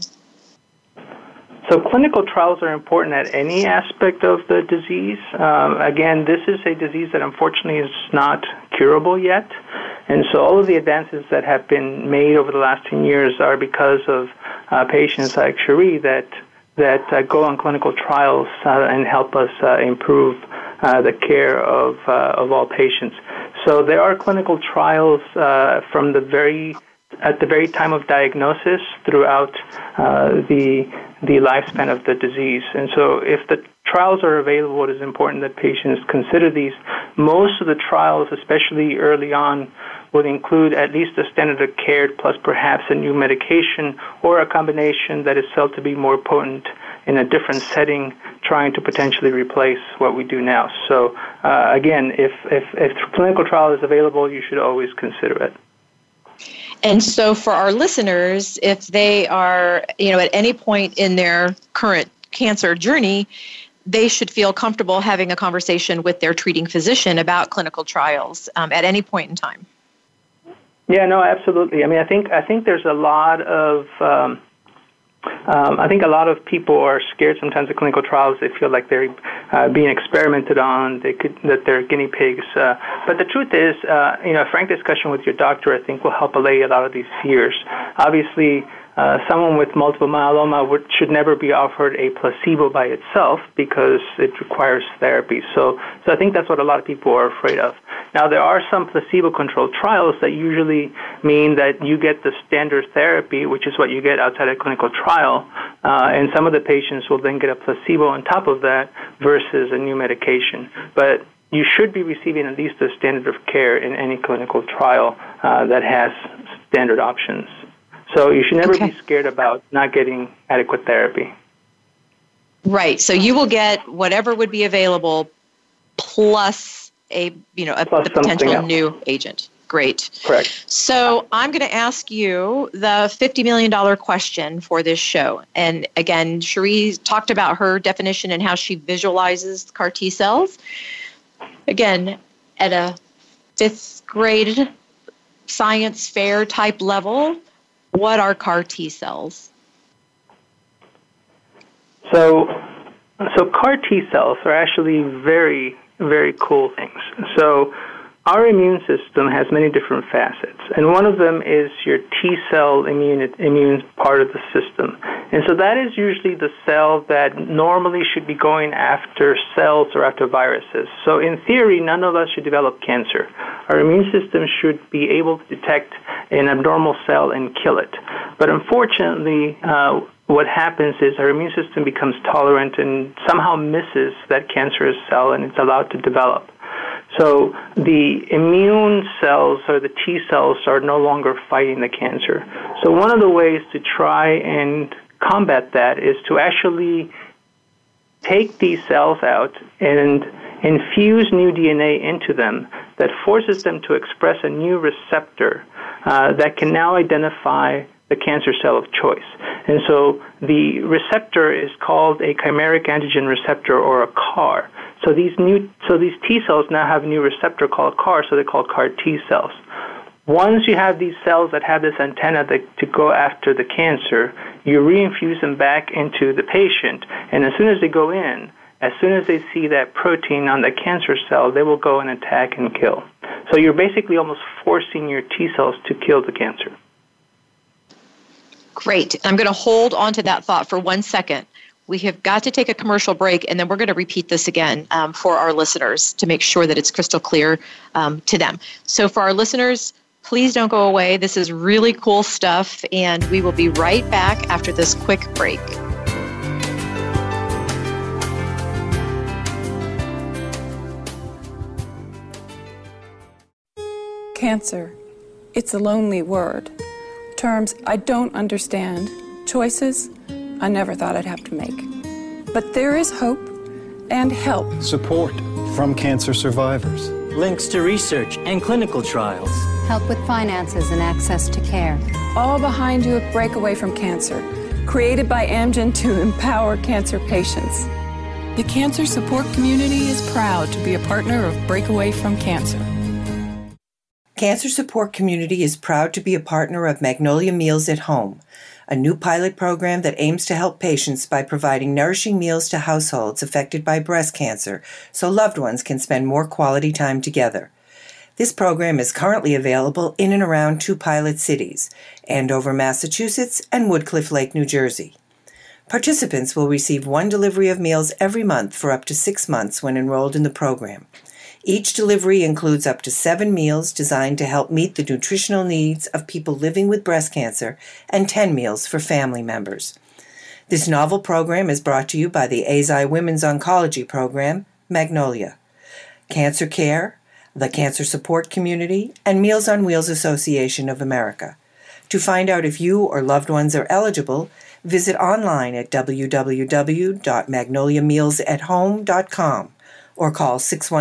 So clinical trials are important at any aspect of the disease. Again, this is a disease that unfortunately is not curable yet. And so all of the advances that have been made over the last 10 years are because of patients like Cherie that go on clinical trials and help us improve the care of all patients. So there are clinical trials from at the very time of diagnosis throughout the lifespan of the disease. And so if the trials are available, it is important that patients consider these. Most of the trials, especially early on, would include at least a standard of care plus perhaps a new medication or a combination that is felt to be more potent in a different setting, trying to potentially replace what we do now. So again, if clinical trial is available, you should always consider it. And so for our listeners, if they are, at any point in their current cancer journey, they should feel comfortable having a conversation with their treating physician about clinical trials at any point in time. Yeah, no, absolutely. I mean, I think there's a lot of I think a lot of people are scared sometimes of clinical trials. They feel like they're being experimented on, that they're guinea pigs. But the truth is, a frank discussion with your doctor, I think, will help allay a lot of these fears. Obviously, someone with multiple myeloma should never be offered a placebo by itself because it requires therapy. So I think that's what a lot of people are afraid of. Now, there are some placebo-controlled trials that usually mean that you get the standard therapy, which is what you get outside a clinical trial, and some of the patients will then get a placebo on top of that versus a new medication. But you should be receiving at least a standard of care in any clinical trial that has standard options. So you should never be scared about not getting adequate therapy. Right. So you will get whatever would be available plus the potential new agent. Great. Correct. So I'm going to ask you the $50 million question for this show. And again, Cherie talked about her definition and how she visualizes CAR T cells. Again, at a 5th grade science fair type level, what are CAR T cells? So CAR T cells are actually very very cool things. So our immune system has many different facets, and one of them is your T-cell immune part of the system. And so that is usually the cell that normally should be going after cells or after viruses. So in theory, none of us should develop cancer. Our immune system should be able to detect an abnormal cell and kill it. But unfortunately, what happens is our immune system becomes tolerant and somehow misses that cancerous cell, and it's allowed to develop. So the immune cells, or the T cells, are no longer fighting the cancer. So one of the ways to try and combat that is to actually take these cells out and infuse new DNA into them that forces them to express a new receptor that can now identify the cancer cell of choice. And so the receptor is called a chimeric antigen receptor, or a CAR. So these T cells now have a new receptor called CAR, so they're called CAR T cells. Once you have these cells that have this antenna to go after the cancer, you reinfuse them back into the patient, and as soon as they go in, as soon as they see that protein on the cancer cell, they will go and attack and kill. So you're basically almost forcing your T cells to kill the cancer. Great. I'm going to hold on to that thought for 1 second. We have got to take a commercial break, and then we're going to repeat this again for our listeners to make sure that it's crystal clear to them. So for our listeners, please don't go away. This is really cool stuff, and we will be right back after this quick break. Cancer. It's a lonely word. Terms I don't understand. Choices I never thought I'd have to make. But there is hope and help. Support from cancer survivors. Links to research and clinical trials. Help with finances and access to care. All behind you at Breakaway from Cancer, created by Amgen to empower cancer patients. The cancer support community is proud to be a partner of Breakaway from Cancer. Cancer Support Community is proud to be a partner of Magnolia Meals at Home, a new pilot program that aims to help patients by providing nourishing meals to households affected by breast cancer so loved ones can spend more quality time together. This program is currently available in and around 2 pilot cities, Andover, Massachusetts, and Woodcliff Lake, New Jersey. Participants will receive 1 delivery of meals every month for up to 6 months when enrolled in the program. Each delivery includes up to 7 meals designed to help meet the nutritional needs of people living with breast cancer and 10 meals for family members. This novel program is brought to you by the Eisai Women's Oncology Program, Magnolia, Cancer Care, the Cancer Support Community, and Meals on Wheels Association of America. To find out if you or loved ones are eligible, visit online at www.magnoliamealsathome.com. or call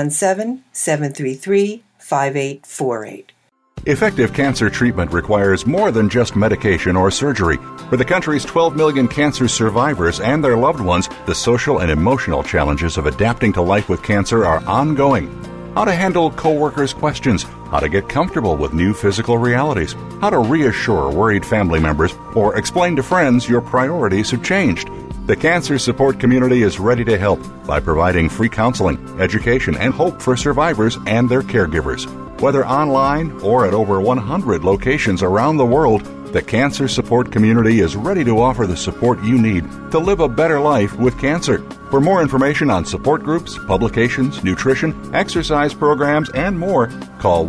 617-733-5848. Effective cancer treatment requires more than just medication or surgery. For the country's 12 million cancer survivors and their loved ones, the social and emotional challenges of adapting to life with cancer are ongoing. How to handle coworkers' questions, how to get comfortable with new physical realities, how to reassure worried family members, or explain to friends your priorities have changed. The Cancer Support Community is ready to help by providing free counseling, education, and hope for survivors and their caregivers. Whether online or at over 100 locations around the world, the Cancer Support Community is ready to offer the support you need to live a better life with cancer. For more information on support groups, publications, nutrition, exercise programs, and more, call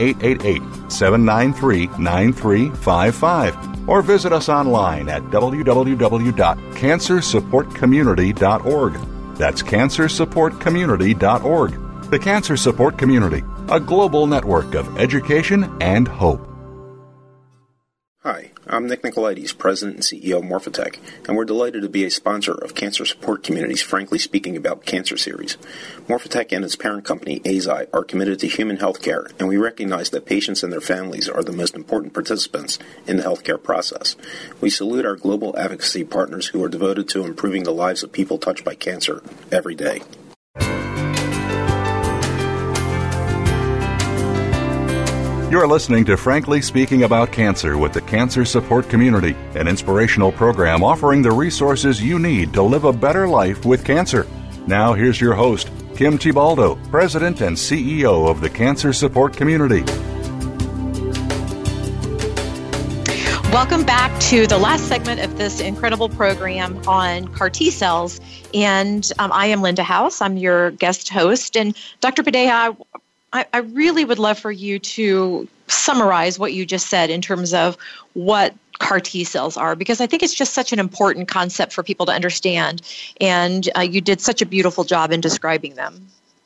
1-888-793-9355 or visit us online at www.cancersupportcommunity.org. That's cancersupportcommunity.org. The Cancer Support Community, a global network of education and hope. Hi, I'm Nick Nicolaides, President and CEO of Morphotek, and we're delighted to be a sponsor of Cancer Support Community's Frankly Speaking About Cancer series. Morphotek and its parent company, Eisai, are committed to human health care, and we recognize that patients and their families are the most important participants in the healthcare process. We salute our global advocacy partners who are devoted to improving the lives of people touched by cancer every day. You're listening to Frankly Speaking About Cancer with the Cancer Support Community, an inspirational program offering the resources you need to live a better life with cancer. Now here's your host, Kim Thibaldo, President and CEO of the Cancer Support Community. Welcome back to the last segment of this incredible program on CAR T cells. And I am Linda House. I'm your guest host. And Dr. Padilla, I really would love for you to summarize what you just said in terms of what CAR T cells are, because I think it's just such an important concept for people to understand. And you did such a beautiful job in describing them.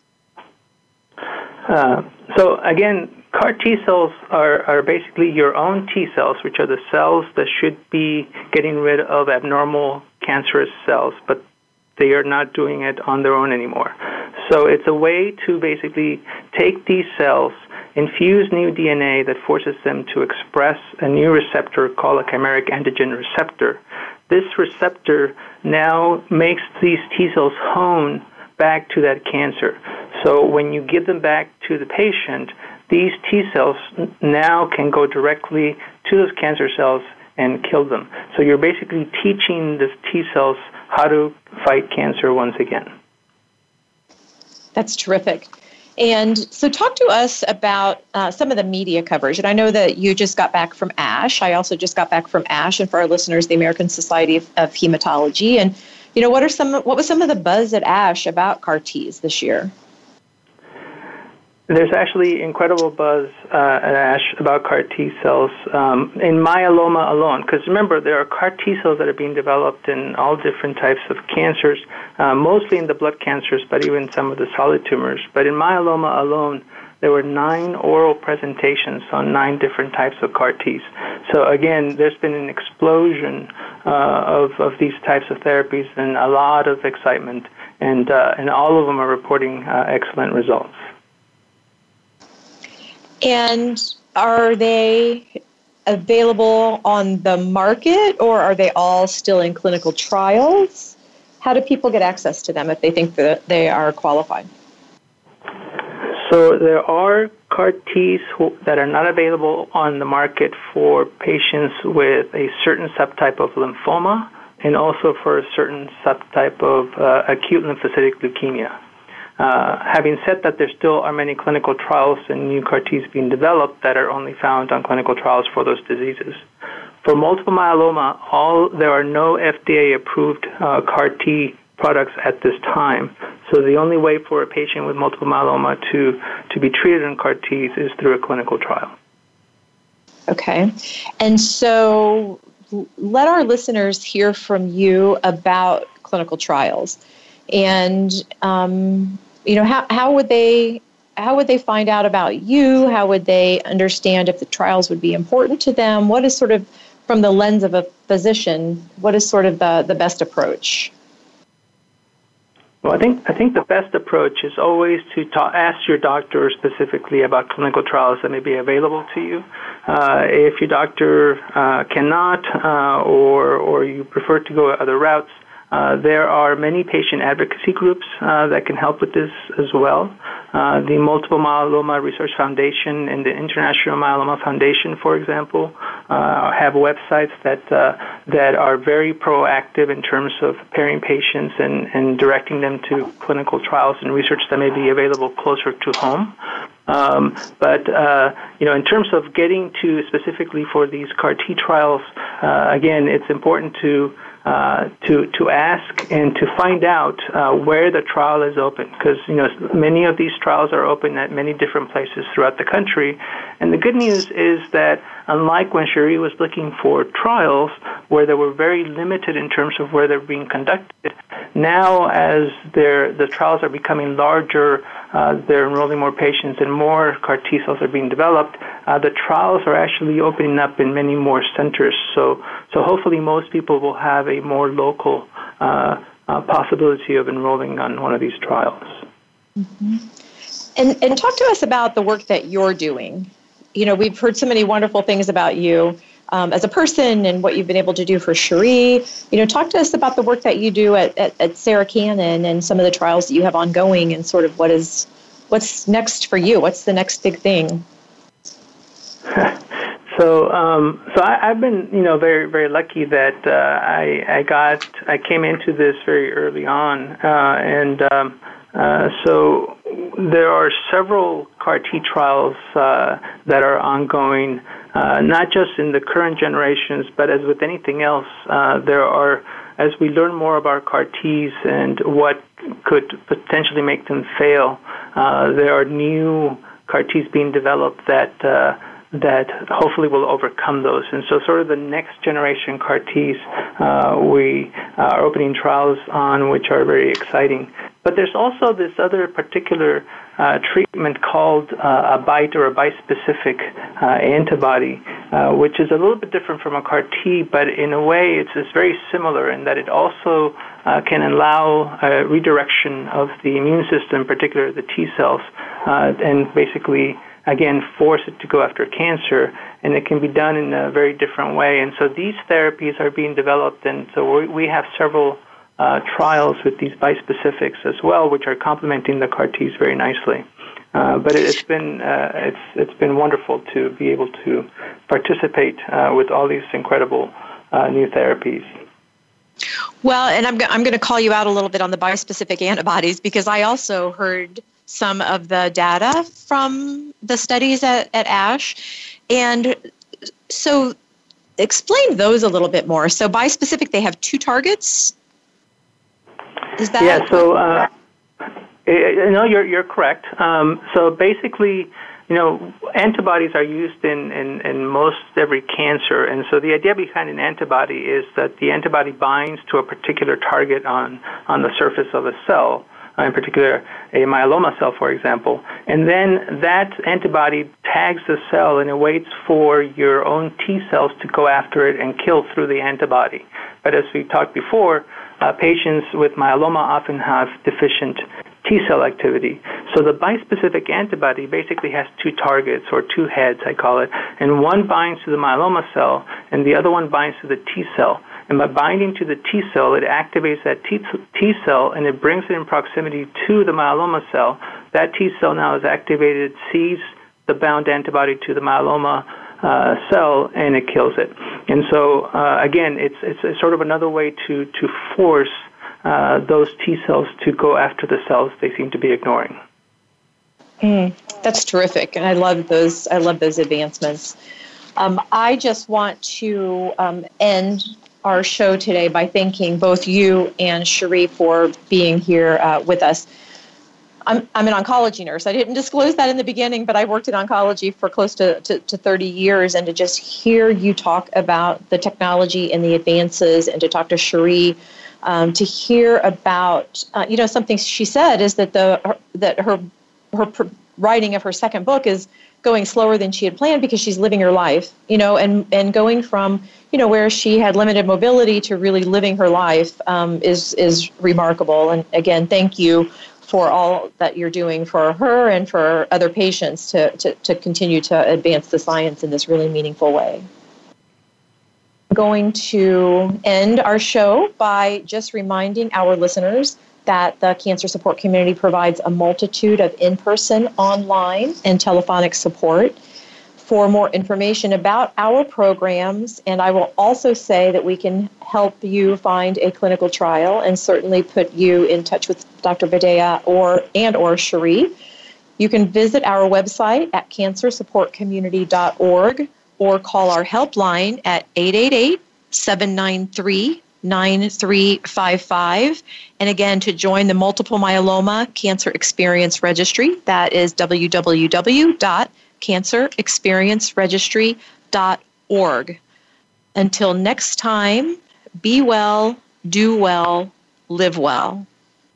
So again, CAR T cells are basically your own T cells, which are the cells that should be getting rid of abnormal cancerous cells, but they are not doing it on their own anymore. So it's a way to basically take these cells, infuse new DNA that forces them to express a new receptor called a chimeric antigen receptor. This receptor now makes these T cells hone back to that cancer. So when you give them back to the patient, these T cells now can go directly to those cancer cells and kill them. So you're basically teaching the T cells how to fight cancer once again. That's terrific. And so talk to us about some of the media coverage. And I know that you just got back from ASH. I also just got back from ASH, and for our listeners, the American Society of Hematology. And, you know, what was some of the buzz at ASH about CAR Ts this year? There's actually incredible buzz at ASH about CAR T cells in myeloma alone. Because remember, there are CAR T cells that are being developed in all different types of cancers, mostly in the blood cancers, but even some of the solid tumors. But in myeloma alone, there were 9 oral presentations on 9 different types of CAR Ts. So again, there's been an explosion of these types of therapies and a lot of excitement, and all of them are reporting excellent results. And are they available on the market, or are they all still in clinical trials? How do people get access to them if they think that they are qualified? So there are CAR Ts that are not available on the market for patients with a certain subtype of lymphoma and also for a certain subtype of acute lymphocytic leukemia. Having said that, there still are many clinical trials and new CAR Ts being developed that are only found on clinical trials for those diseases. For multiple myeloma, there are no FDA-approved CAR T products at this time. So the only way for a patient with multiple myeloma to be treated on CAR Ts is through a clinical trial. Okay. And so let our listeners hear from you about clinical trials. And you know, how would they find out about you? How would they understand if the trials would be important to them? What is sort of, from the lens of a physician, what is sort of the best approach? Well, I think the best approach is always to ask your doctor specifically about clinical trials that may be available to you. If your doctor cannot, or you prefer to go other routes, there are many patient advocacy groups that can help with this as well. The Multiple Myeloma Research Foundation and the International Myeloma Foundation, for example, have websites that are very proactive in terms of pairing patients and directing them to clinical trials and research that may be available closer to home. But in terms of getting to specifically for these CAR T trials, again, it's important to ask and to find out where the trial is open, because many of these trials are open at many different places throughout the country. And the good news is that unlike when Cherie was looking for trials where they were very limited in terms of where they're being conducted, now as the trials are becoming larger, they're enrolling more patients and more CAR T cells are being developed, the trials are actually opening up in many more centers. So hopefully most people will have a more local possibility of enrolling on one of these trials. Mm-hmm. And talk to us about the work that you're doing. We've heard so many wonderful things about you as a person and what you've been able to do for Cherie. Talk to us about the work that you do at Sarah Cannon and some of the trials that you have ongoing, and sort of what's next for you. What's the next big thing? So I've been, very, very lucky that I came into this very early on, and So there are several CAR T trials that are ongoing, not just in the current generations, but as with anything else, there are, as we learn more about CAR Ts and what could potentially make them fail, there are new CAR Ts being developed that hopefully will overcome those. And so sort of the next generation CAR Ts we are opening trials on, which are very exciting. But there's also this other particular treatment called a BiTE or a bispecific antibody, which is a little bit different from a CAR T, but in a way it's very similar in that it also can allow redirection of the immune system, particularly the T cells, and basically, again, force it to go after cancer, and it can be done in a very different way. And so these therapies are being developed, and so we have several trials with these bispecifics as well, which are complementing the CAR Ts very nicely. But it's been wonderful to be able to participate with all these incredible new therapies. Well, and I'm going to call you out a little bit on the bispecific antibodies, because I also heard some of the data from the studies at ASH. And so explain those a little bit more. So bispecific, they have two targets? Is that? Yeah, so no, you're correct. So basically, antibodies are used in most every cancer, and so the idea behind an antibody is that the antibody binds to a particular target on the surface of a cell, in particular a myeloma cell, for example, and then that antibody tags the cell and it waits for your own T cells to go after it and kill through the antibody. But as we talked before, patients with myeloma often have deficient T cell activity. So the bispecific antibody basically has two targets, or two heads, I call it, and one binds to the myeloma cell and the other one binds to the T cell. And by binding to the T cell, it activates that T cell and it brings it in proximity to the myeloma cell. That T cell now is activated, sees the bound antibody to the myeloma cell, and it kills it. And so, again, it's sort of another way to force those T cells to go after the cells they seem to be ignoring. That's terrific, and I love those advancements. I just want to end our show today by thanking both you and Cherie for being here with us. I'm an oncology nurse. I didn't disclose that in the beginning, but I worked in oncology for close to 30 years, and to just hear you talk about the technology and the advances, and to talk to Cherie, to hear about, something she said is that her writing of her second book is going slower than she had planned because she's living her life, and going from, where she had limited mobility to really living her life is remarkable. And again, thank you for all that you're doing for her and for other patients to continue to advance the science in this really meaningful way. I'm going to end our show by just reminding our listeners that the Cancer Support Community provides a multitude of in-person, online, and telephonic support. For more information about our programs, and I will also say that we can help you find a clinical trial and certainly put you in touch with Dr. Badea or Cherie, you can visit our website at cancersupportcommunity.org or call our helpline at 888-793-9355. And again, to join the Multiple Myeloma Cancer Experience Registry, that is www.cancerexperienceregistry.org. Until next time, be well, do well, live well.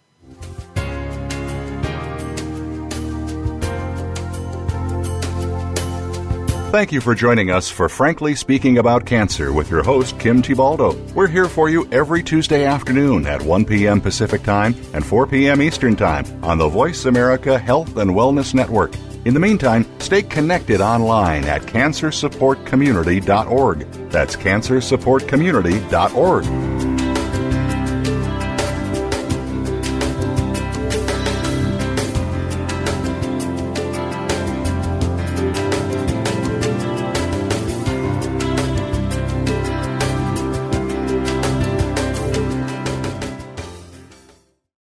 Thank you for joining us for Frankly Speaking About Cancer with your host, Kim Tibaldo. We're here for you every Tuesday afternoon at 1 p.m. Pacific Time and 4 p.m. Eastern Time on the Voice America Health and Wellness Network. In the meantime, stay connected online at cancersupportcommunity.org. That's cancersupportcommunity.org.